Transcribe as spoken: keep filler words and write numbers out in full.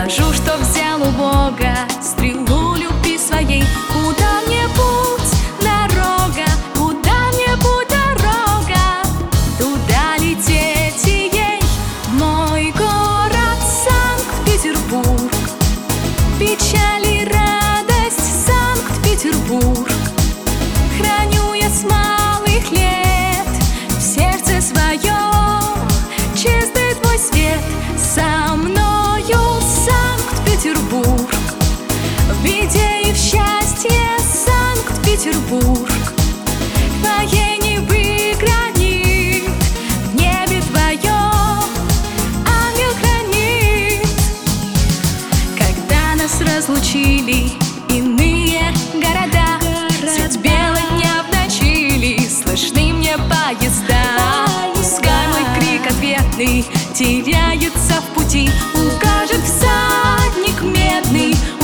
Скажу, что взял у Бога стрелу любви своей. Куда мне путь, дорога, куда мне путь, дорога, туда лететь и ей. Мой город Санкт-Петербург, печаль и радость Санкт-Петербург. Храню я с малых лет в сердце своем чистый твой свет. Со мною Санкт-Петербург, в беде и в счастье Санкт-Петербург. Твоей не выгранит, в небе твоем ангел хранит. Когда нас разлучили иные города, средь бела дня в ночи ли слышны мне поезда. Пускай мой крик ответный теряется в пути, укажет всадник медный,